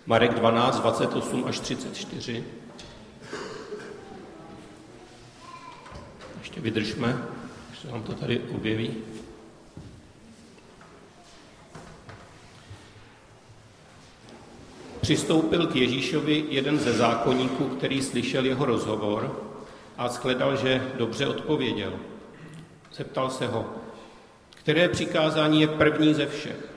Marek 12, 28 až 34. Ještě vydržme, až se nám to tady objeví. Přistoupil k Ježíšovi jeden ze zákonníků, který slyšel jeho rozhovor a shledal, že dobře odpověděl. Zeptal se ho, které přikázání je první ze všech.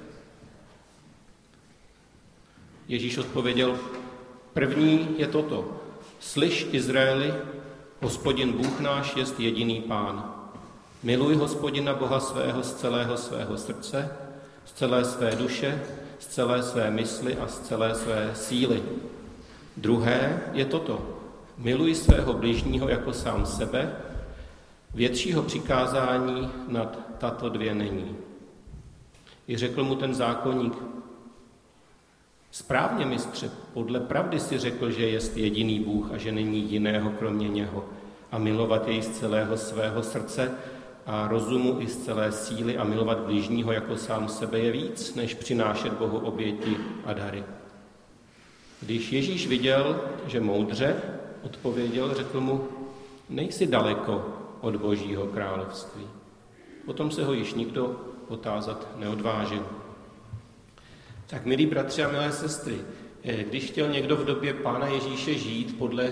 Ježíš odpověděl, první je toto. Slyš, Izraeli, Hospodin Bůh náš jest jediný Pán. Miluj Hospodina Boha svého z celého svého srdce, z celé své duše, z celé své mysli a z celé své síly. Druhé je toto. Miluj svého bližního jako sám sebe. Většího přikázání nad tato dvě není. I řekl mu ten zákonník, správně, mistře, podle pravdy si řekl, že jest jediný Bůh a že není jiného kromě něho a milovat jej z celého svého srdce a rozumu i z celé síly a milovat bližního jako sám sebe je víc, než přinášet Bohu oběti a dary. Když Ježíš viděl, že moudře odpověděl, řekl mu, nejsi daleko od Božího království. Potom se ho již nikdo otázat neodvážil. Tak, milí bratři a milé sestry, když chtěl někdo v době Pána Ježíše žít podle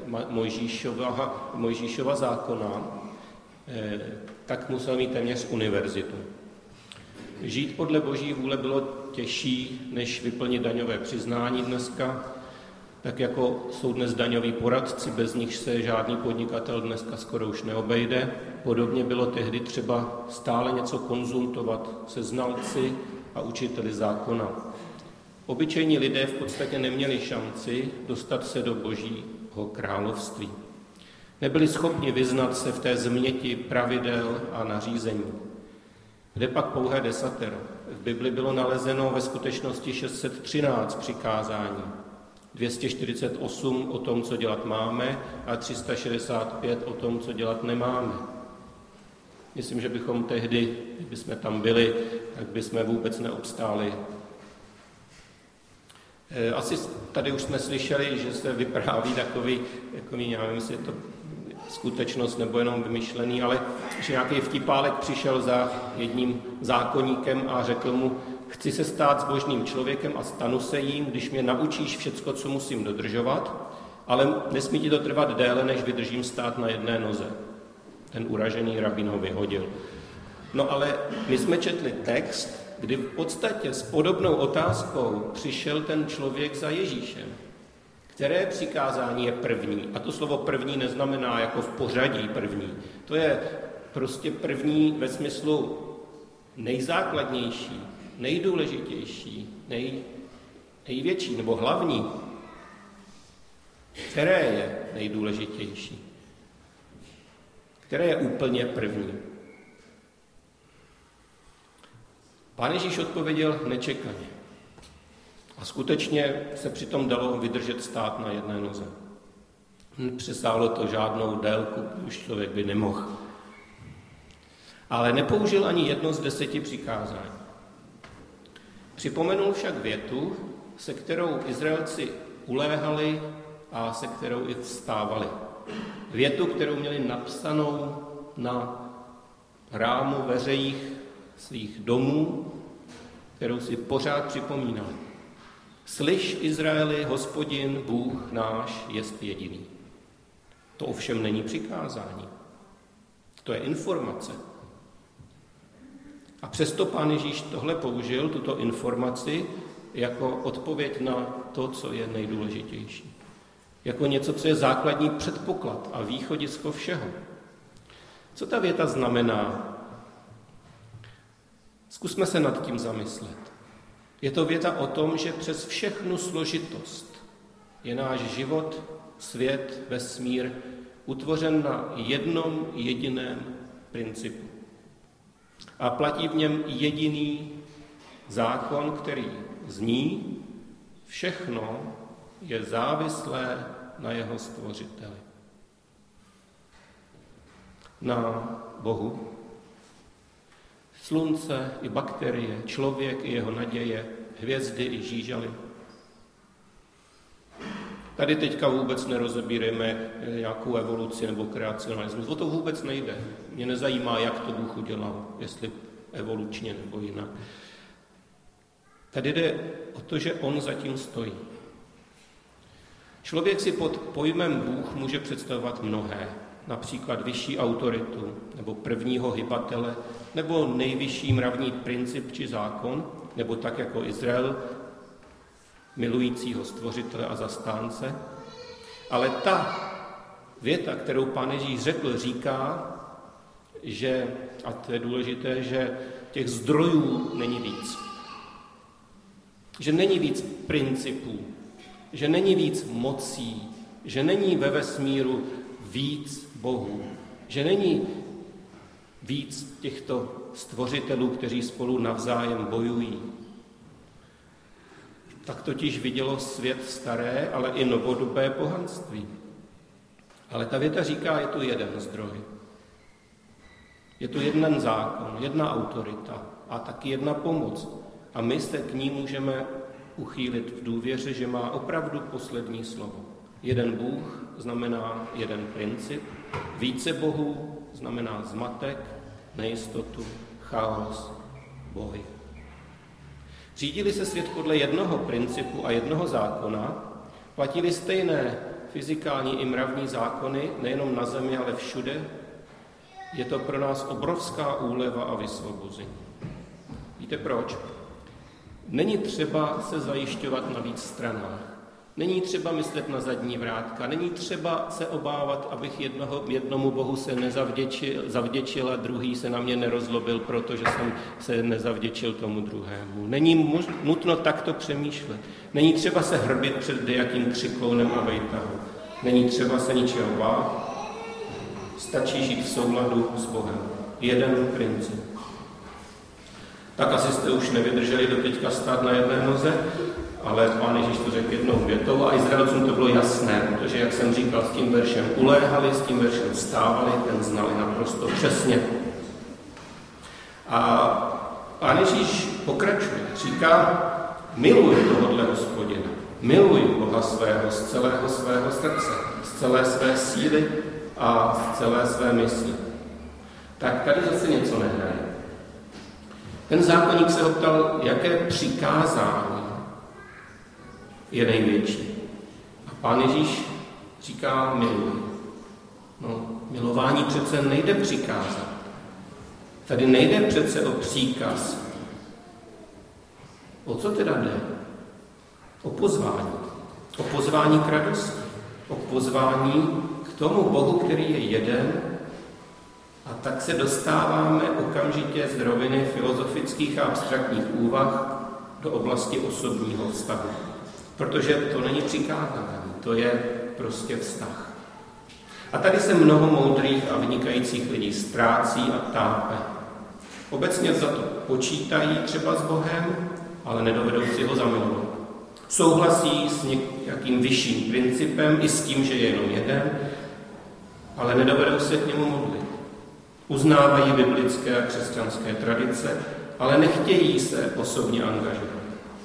Mojžíšova zákona, tak musel mít téměř univerzitu. Žít podle Boží vůle bylo těžší, než vyplnit daňové přiznání dneska, tak jako jsou dnes daňoví poradci, bez nich se žádný podnikatel dneska skoro už neobejde. Podobně bylo tehdy třeba stále něco konzultovat se znalci a učiteli zákona. Obyčejní lidé v podstatě neměli šanci dostat se do Božího království. Nebyli schopni vyznat se v té změti pravidel a nařízení. Kde pak pouhé desatero? V Bibli bylo nalezeno ve skutečnosti 613 přikázání, 248 o tom, co dělat máme a 365 o tom, co dělat nemáme. Myslím, že bychom tehdy, kdybychom tam byli, tak bychom vůbec neobstáli. Asi tady už jsme slyšeli, že se vypráví takový já nevím, jestli je to skutečnost nebo jenom vymyšlený, ale že nějaký vtipálek přišel za jedním zákonníkem a řekl mu, chci se stát zbožným člověkem a stanu se jím, když mě naučíš všecko, co musím dodržovat, ale nesmí ti to trvat déle, než vydržím stát na jedné noze. Ten uražený rabín ho vyhodil. No ale my jsme četli text, kdy v podstatě s podobnou otázkou přišel ten člověk za Ježíšem. Které přikázání je první? A to slovo první neznamená jako v pořadí první. To je prostě první ve smyslu nejzákladnější, nejdůležitější, největší nebo hlavní. Které je nejdůležitější? Které je úplně první? Pán Ježíš odpověděl nečekaně. A skutečně se přitom dalo vydržet stát na jedné noze. Přesáhlo to žádnou délku, už člověk by nemohl. Ale nepoužil ani jedno z 10 přikázání. Připomenul však větu, se kterou Izraelci uléhali a se kterou i vstávali. Větu, kterou měli napsanou na rámu veřejích svých domů, kterou si pořád připomínali. Slyš, Izraeli, Hospodin, Bůh náš, jest jediný. To ovšem není přikázání. To je informace. A přesto Pán Ježíš tohle použil, tuto informaci, jako odpověď na to, co je nejdůležitější. Jako něco, co je základní předpoklad a východisko všeho. Co ta věta znamená? Zkusme se nad tím zamyslet. Je to věta o tom, že přes všechnu složitost je náš život, svět, vesmír utvořen na jednom jediném principu. A platí v něm jediný zákon, který zní, všechno je závislé na jeho stvořiteli. Na Bohu. Slunce i bakterie, člověk i jeho naděje, hvězdy i žížaly. Tady teďka vůbec nerozebírejme nějakou evoluci nebo kreacionalismus. O to vůbec nejde. Mě nezajímá, jak to Bůh udělal, jestli evolučně nebo jinak. Tady jde o to, že on zatím stojí. Člověk si pod pojmem Bůh může představovat mnohé. Například vyšší autoritu, nebo prvního hybatele, nebo nejvyšší mravní princip či zákon, nebo tak jako Izrael, milujícího stvořitele a zastánce. Ale ta věta, kterou Pán Ježíš řekl, říká, že, a to je důležité, že těch zdrojů není víc. Že není víc principů, že není víc mocí, že není ve vesmíru víc bohů, že není víc těchto stvořitelů, kteří spolu navzájem bojují. Tak totiž vidělo svět staré, ale i novodobé pohanství. Ale ta věta říká, je tu jeden zdroj. Je tu jeden zákon, jedna autorita a taky jedna pomoc. A my se k ní můžeme uchýlit v důvěře, že má opravdu poslední slovo. Jeden Bůh znamená jeden princip, více bohů znamená zmatek, nejistotu, chaos, bohy. Řídili se svět podle jednoho principu a jednoho zákona, platili stejné fyzikální i mravní zákony, nejenom na zemi, ale všude, je to pro nás obrovská úleva a vysvobození. Víte proč? Není třeba se zajišťovat na víc stranách. Není třeba myslet na zadní vrátka. Není třeba se obávat, abych jednomu bohu se zavděčil a druhý se na mě nerozlobil, protože jsem se nezavděčil tomu druhému. Není nutno takto přemýšlet. Není třeba se hrbit před dejakým křiklounem a vejtahou. Není třeba se ničeho bát. Stačí žít v souladu s Bohem. Jeden princip. Tak asi jste už nevydrželi do teďka stát na jedné noze, ale Pán Ježíš to řekl jednou větou a Izraelcům to bylo jasné, protože, jak jsem říkal, s tím veršem uléhali, s tím veršem vstávali, ten znali naprosto přesně. A Pán Ježíš pokračuje, říká, miluj tohodle Hospodina, miluj Boha svého z celého svého srdce, z celé své síly a z celé své mysli. Tak tady zase něco nehraje. Ten zákonník se ho ptal, jaké přikázání je největší. A Pán Ježíš říká miluj. No, milování přece nejde přikázat. Tady nejde přece o příkaz. O co teda jde? O pozvání. O pozvání k radosti. O pozvání k tomu Bohu, který je jeden. A tak se dostáváme okamžitě z roviny filozofických a abstraktních úvah do oblasti osobního vztahu. Protože to není přikázání, to je prostě vztah. A tady se mnoho moudrých a vynikajících lidí ztrácí a tápe. Obecně za to počítají třeba s Bohem, ale nedovedou si ho zamilovat. Souhlasí s nějakým vyšším principem i s tím, že je jenom jeden, ale nedovedou se k němu modlit. Uznávají biblické a křesťanské tradice, ale nechtějí se osobně angažovat.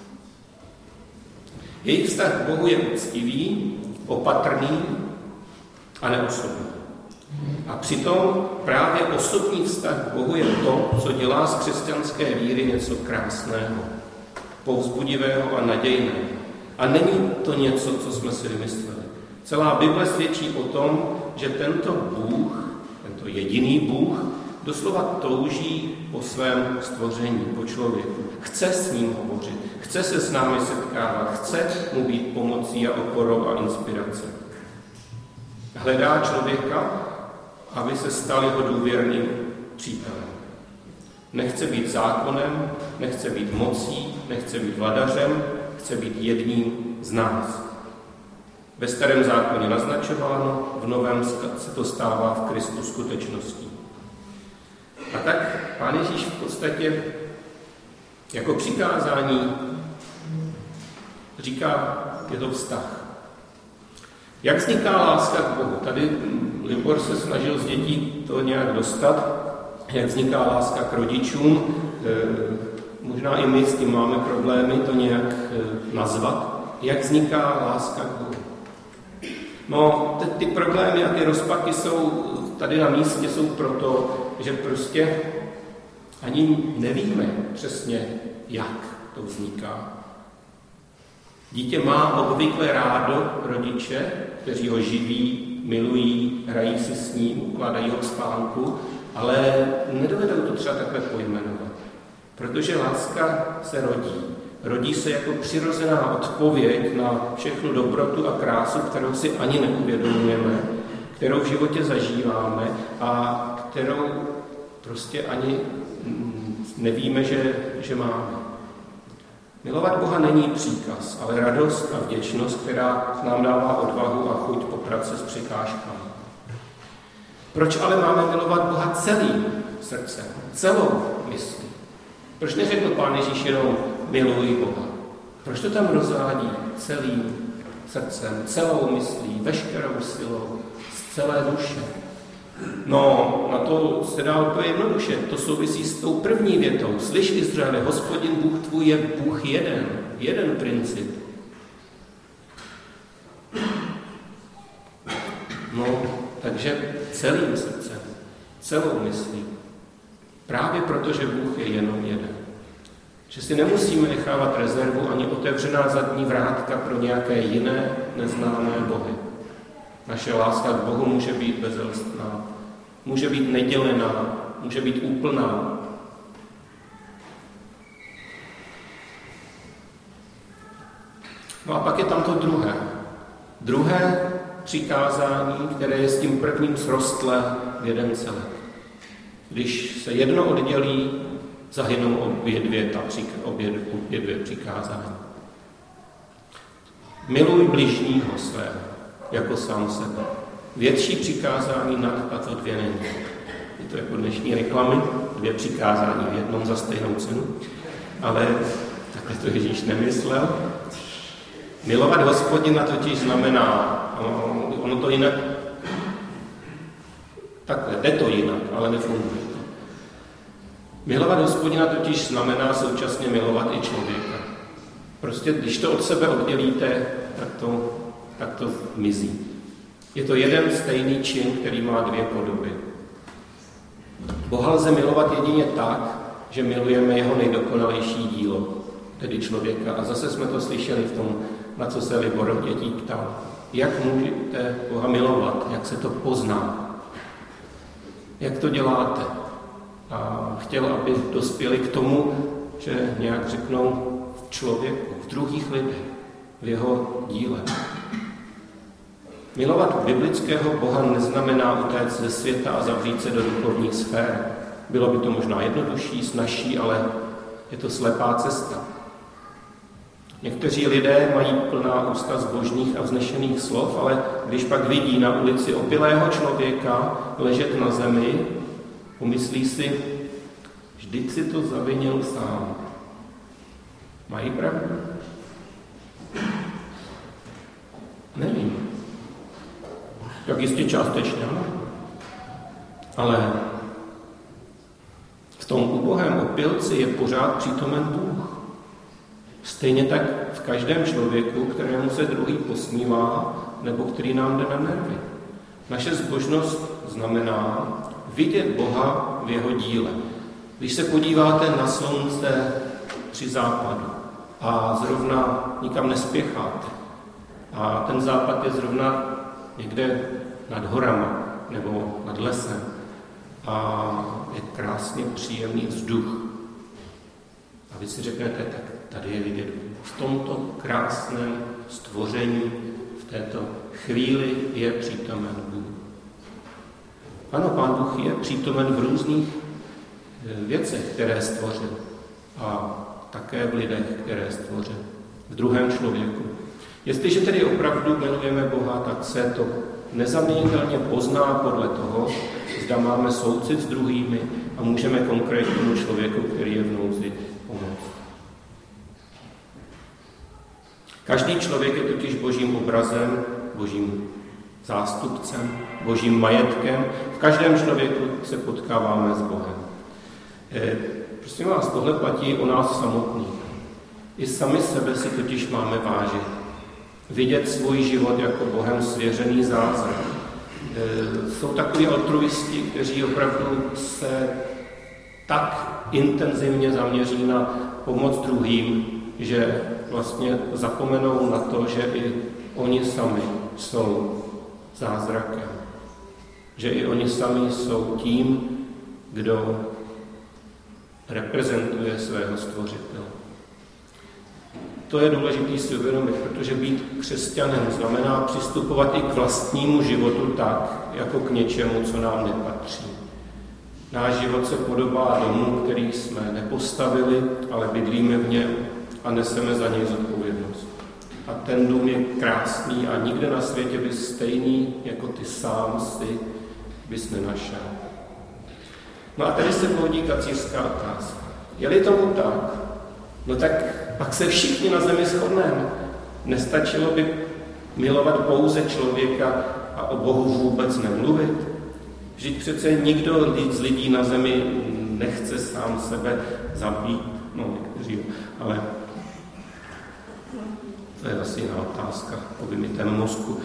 Jejich vztah k Bohu je úctivý, opatrný a neosobní. A přitom právě osobní vztah k Bohu je to, co dělá z křesťanské víry něco krásného, povzbudivého a nadějného. A není to něco, co jsme si vymysleli. Celá Bible svědčí o tom, že tento Bůh, tento jediný Bůh, doslova touží po svém stvoření, po člověku. Chce s ním hovořit, chce se s námi setkávat, chce mu být pomocí a oporou a inspirací. Hledá člověka, aby se stal jeho důvěrným přítelem. Nechce být zákonem, nechce být mocí, nechce být vladařem, chce být jedním z nás. Ve starém zákoně naznačováno, v novém se to stává v Kristu skutečností. A tak Pán Ježíš v podstatě jako přikázání říká, je to vztah. Jak vzniká láska k Bohu? Tady Libor se snažil z dětí to nějak dostat. Jak vzniká láska k rodičům? Možná i my s tím máme problémy to nějak nazvat. Jak vzniká láska k Bohu? No, ty problémy a ty rozpaky jsou tady na místě, jsou proto, že prostě ani nevíme přesně, jak to vzniká. Dítě má obvykle rádo rodiče, kteří ho živí, milují, hrají si s ním, ukládají ho k spánku, ale nedovedou to třeba takhle pojmenovat. Protože láska se rodí. Rodí se jako přirozená odpověď na všechnu dobrotu a krásu, kterou si ani neuvědomujeme, kterou v životě zažíváme a kterou prostě ani nevíme, že máme. Milovat Boha není příkaz, ale radost a vděčnost, která nám dává odvahu a chuť poprat se s překážkami. Proč ale máme milovat Boha celým srdcem, celou myslí? Proč neřekl Pán Ježíš jenom miluj Boha? Proč to tam rozvádí celým srdcem, celou myslí, veškerou silou, z celé duše? No, na to se dá úplně jednoduše. To souvisí s tou první větou. Slyš, Izraele, Hospodin Bůh tvůj je Bůh jeden princip. No, takže celým srdcem, celou myslí. Právě proto, že Bůh je jenom jeden. Že si nemusíme nechávat rezervu ani otevřená zadní vrátka pro nějaké jiné neznámé bohy. Naše láska k Bohu může být bezelstná, může být nedělená, může být úplná. No a pak je tam to druhé. Druhé přikázání, které je s tím prvním srostlé v jeden celek. Když se jedno oddělí, zahynou obě dvě přikázání. Miluj bližního svého, jako sám sebe. Větší přikázání nad tato dvě není. Je to jako dnešní reklamy, 2 přikázání v jednom za stejnou cenu, ale takhle to Ježíš nemyslel. Milovat Hospodina totiž znamená, ono to jinak, takhle, jde to jinak, ale nefunguje to. Milovat Hospodina totiž znamená současně milovat i člověka. Prostě, když to od sebe oddělíte, tak to mizí. Je to jeden stejný čin, který má 2 podoby. Boha lze milovat jedině tak, že milujeme jeho nejdokonalejší dílo, tedy člověka. A zase jsme to slyšeli v tom, na co se Libor dětí ptal. Jak můžete Boha milovat? Jak se to pozná? Jak to děláte? A chtěl, aby dospěli k tomu, že nějak řeknou v člověku, v druhých lidech, v jeho díle. Milovat biblického Boha neznamená utéct ze světa a zavřít se do duchovních sfér. Bylo by to možná jednodušší, snazší, ale je to slepá cesta. Někteří lidé mají plná ústa zbožných a vznešených slov, ale když pak vidí na ulici opilého člověka ležet na zemi, pomyslí si, vždyť si to zavinil sám. Mají pravdu? Nevím. Tak jistě částečně, ale v tom ubohém opilci je pořád přítomen Bůh. Stejně tak v každém člověku, kterému se druhý posmívá, nebo který nám jde na nervy. Naše zbožnost znamená vidět Boha v jeho díle. Když se podíváte na slunce při západu a zrovna nikam nespěcháte a ten západ je zrovna někde nad horama nebo nad lesem a je krásně příjemný vzduch. A vy si řeknete, tak tady je vidět v tomto krásném stvoření, v této chvíli je přítomen Bůh. Ano, Pán Bůh je přítomen v různých věcech, které stvořil a také v lidech, které stvořil, v druhém člověku. Jestliže tedy opravdu milujeme Boha, tak se to nezaměnitelně pozná podle toho, zda máme soucit s druhými a můžeme konkrétnímu člověku, který je v nouzi, pomoct. Každý člověk je totiž božím obrazem, božím zástupcem, božím majetkem. V každém člověku se potkáváme s Bohem. Prosím vás, tohle platí o nás samotných. I sami sebe si totiž máme vážit. vidět svůj život jako Bohem svěřený zázrak. Jsou takoví altruisti, kteří opravdu se tak intenzivně zaměří na pomoc druhým, že vlastně zapomenou na to, že i oni sami jsou zázrakem. Že i oni sami jsou tím, kdo reprezentuje svého stvořitele. To je důležité si uvědomit, protože být křesťanem znamená přistupovat i k vlastnímu životu tak, jako k něčemu, co nám nepatří. Náš život se podobá domu, který jsme nepostavili, ale bydlíme v něm a neseme za něj zodpovědnost. A ten dům je krásný a nikde na světě bys stejný, jako ty sám si, bys nenašel. No a tady se plodí kacířská otázka. Je-li tomu tak, no tak pak se všichni na zemi shodneme. Nestačilo by milovat pouze člověka a o Bohu vůbec nemluvit? Vždyť přece nikdo z lidí na zemi nechce sám sebe zabít. No, někteří, ale to je asi jiná otázka o vymitém mozku.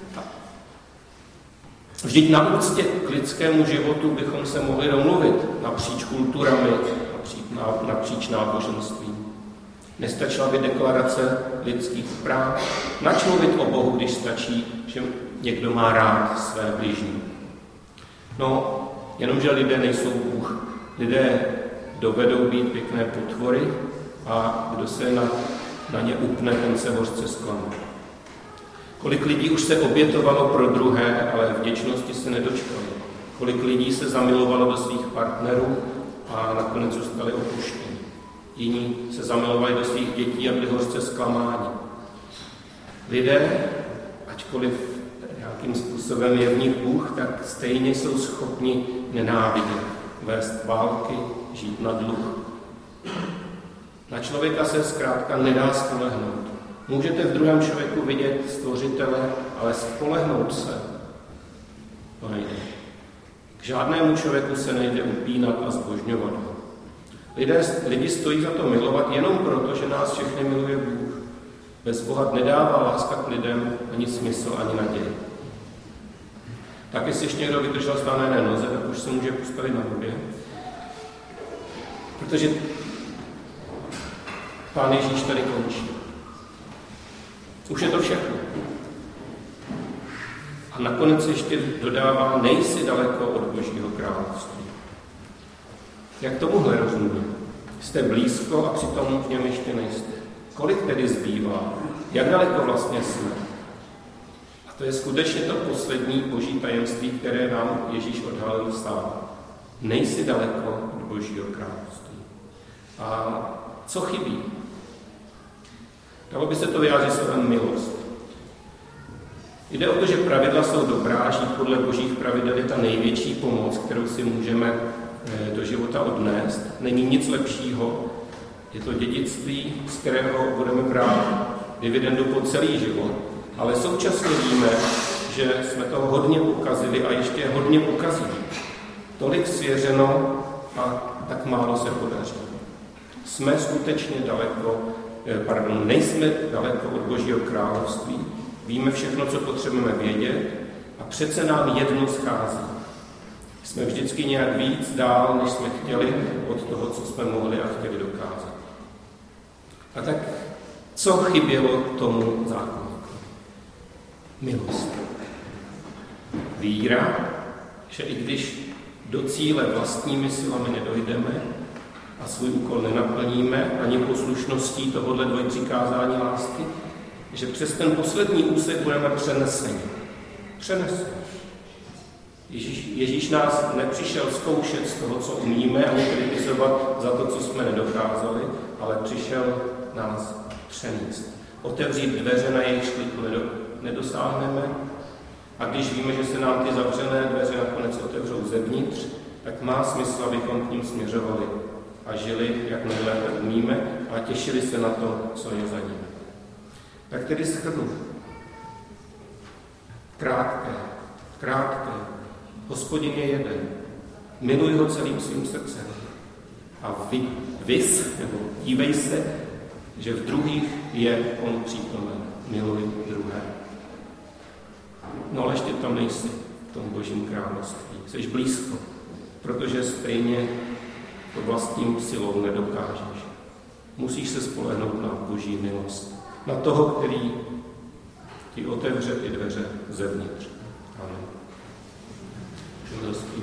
Vždyť na úctě k lidskému životu bychom se mohli domluvit napříč kulturami, napříč náboženstvím. Nestačila by deklarace lidských práv? Nač mluvit o Bohu, když stačí, že někdo má rád své bližní? No, jenomže lidé nejsou Bůh. Lidé dovedou být pěkné potvory a kdo se na ně upne, ten se hořce zklame. Kolik lidí už se obětovalo pro druhé, ale vděčnosti se nedočkali. Kolik lidí se zamilovalo do svých partnerů a nakonec zůstali opuštěni. Jiní se zamilovali do svých dětí a byli hořce zklamáni. Lidé, ačkoliv nějakým způsobem je v nich Bůh, tak stejně jsou schopni nenávidět, vést války, žít na dluh. Na člověka se zkrátka nedá spolehnout. Můžete v druhém člověku vidět stvořitele, ale spolehnout se to nejde. K žádnému člověku se nejde upínat a zbožňovat ho. Lidi stojí za to milovat jenom proto, že nás všechny miluje Bůh. Bez Boha nedává láska k lidem ani smysl, ani naději. Tak jestli ještě někdo vydržel stát na jedné noze, tak už se může postavit na hubě. Protože Pán Ježíš tady končí. Už je to všechno. A nakonec ještě dodává, nejsi daleko od Božího království. Jak tomuhle rozumím? Jste blízko a přitom v něm ještě nejste. Kolik tedy zbývá? Jak daleko vlastně jsme? A to je skutečně to poslední Boží tajemství, které nám Ježíš odhalil sám. Nejsi daleko od Božího království. A co chybí? Dalo by se to vyjádřit slovem milost. Jde o to, že pravidla jsou dobrá, žít podle Božích pravidel je ta největší pomoc, kterou si můžeme do života odnést. Není nic lepšího. Je to dědictví, z kterého budeme brát dividendu po celý život. Ale současně víme, že jsme toho hodně pokazili a ještě hodně pokazíme. Tolik svěřeno a tak málo se podaří. Jsme skutečně nejsme daleko od Božího království. Víme všechno, co potřebujeme vědět a přece nám jedno schází. Jsme vždycky nějak víc dál, než jsme chtěli od toho, co jsme mohli a chtěli dokázat. A tak co chybělo tomu zákonníku? Milost. Víra, že i když do cíle vlastními silami nedojdeme a svůj úkol nenaplníme ani poslušností tohohle dvojpřikázání lásky, že přes ten poslední úsek budeme přeneseni. Ježíš nás nepřišel zkoušet z toho, co umíme, ani kritizovat za to, co jsme nedokázali, ale přišel nás přenést. Otevřít dveře, na jejich šliku nedosáhneme, a když víme, že se nám ty zavřené dveře nakonec otevřou zevnitř, tak má smysl, abychom k ním směřovali a žili, jak nejlépe umíme, a těšili se na to, co je za ním. Tak tedy shrnu. Krátké. Hospodin je jeden. Miluj ho celým svým srdcem. A dívej se, že v druhých je on přítomen. miluj druhé. No ale ještě tam nejsi v tom Božím království. Jsi blízko, protože stejně to vlastním silou nedokážeš. Musíš se spolehnout na Boží milost. Na toho, který ti otevře ty dveře zevnitř. Amen.